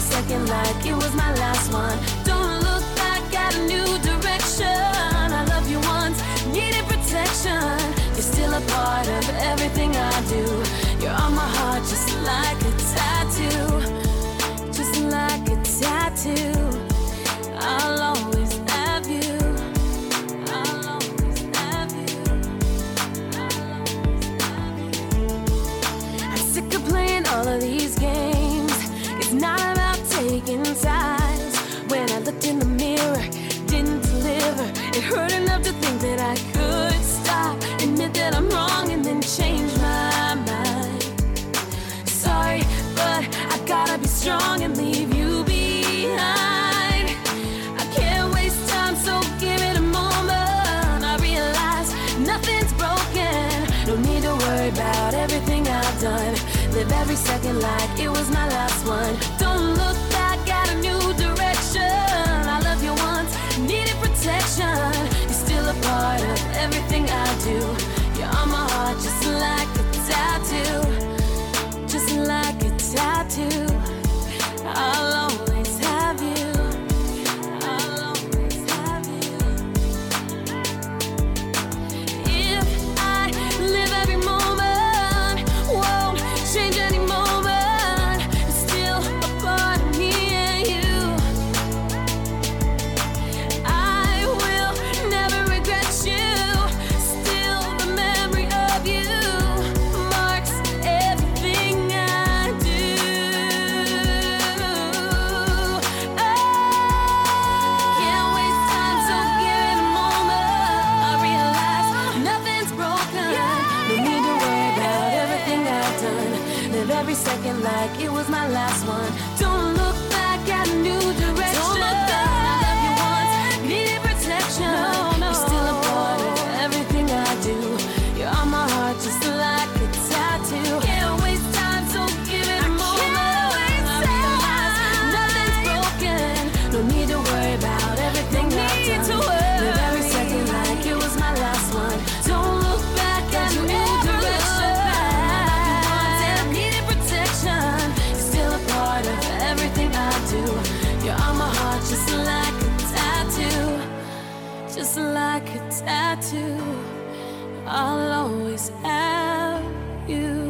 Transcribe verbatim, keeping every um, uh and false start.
second like it was my last one. Don't look back, got a new direction. I love you once, needed protection. You're still a part of everything I do. You're on my heart just like a tattoo. Just like a tattoo. I'll always have you. I'll always have you. I'll always have you. I'm sick of playing all of these games. It's not about taking sides. When I looked in the mirror, didn't deliver. It hurt enough to think that I could stop, admit that I'm wrong, and then change my mind. Sorry, but I gotta be strong and leave you behind. I can't waste time, so give it a moment. I realize nothing's broken. No need to worry about everything I've done. Live every second like it was my last one. Don't look back, got a new direction. I love you once, needed protection. You're still a part of everything I do. You're on my heart just like a tattoo. Just like a tattoo. I'll always have you. I'll always have you. If I live every moment, won't change any moment, it's still a part of me and you. I will never regret you. Still the memory of you marks everything I do. Oh, can't waste time, so give it a moment. I realize nothing's broken. No need to worry about everything I've done. Live every second like it was my last one. Don't look back, got a new direction. Don't look back. I love you once, needed protection. No, no. You're still a part of everything I do. You're on my heart just like a tattoo. Can't waste time, so give it a moment. I realize nothing's broken. No need to worry about everything I've done. Live every second like it was my last one. Don't look back, got a new direction. I needed protection. You're still a part of everything I do. You're on my heart just like a tattoo. Just like a tattoo. I'll always have you.